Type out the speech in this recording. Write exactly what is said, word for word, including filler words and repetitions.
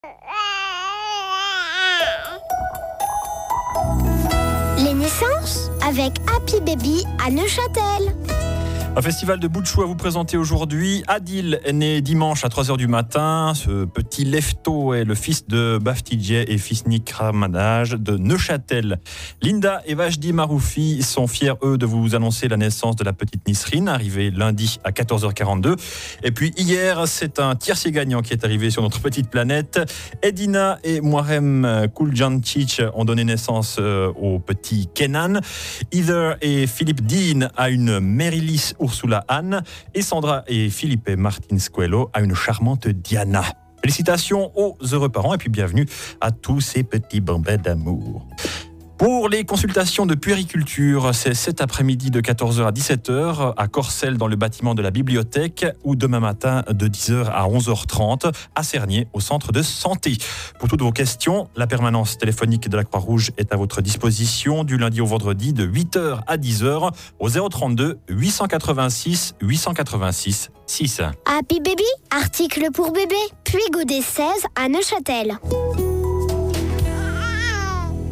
Les naissances avec Happy Baby à Neuchâtel. Un festival de bout de chou à vous présenter aujourd'hui. Adil est né dimanche à trois heures du matin. Ce petit lefto est le fils de Baftidje et Fisnik Ramanaj de Neuchâtel. Linda et Vajdi Maroufi sont fiers, eux, de vous annoncer la naissance de la petite Nisrine, arrivée lundi à quatorze heures quarante-deux. Et puis hier, c'est un tiercé gagnant qui est arrivé sur notre petite planète. Edina et Muharrem Kuljancic ont donné naissance au petit Kenan. Heather et Philippe Dean à une Merilis Ursula Anne, et Sandra et Philippe Martins Coelho à une charmante Diana. Félicitations aux heureux parents et puis bienvenue à tous ces petits bambins d'amour. Pour les consultations de puériculture, c'est cet après-midi de quatorze heures à dix-sept heures à Corcelles dans le bâtiment de la bibliothèque ou demain matin de dix heures à onze heures trente à Cernier au centre de santé. Pour toutes vos questions, la permanence téléphonique de la Croix-Rouge est à votre disposition du lundi au vendredi de huit heures à dix heures au zéro trente-deux huit cent quatre-vingt-six huit cent quatre-vingt-six six. Happy Baby, article pour bébé, puis Godet seize à Neuchâtel.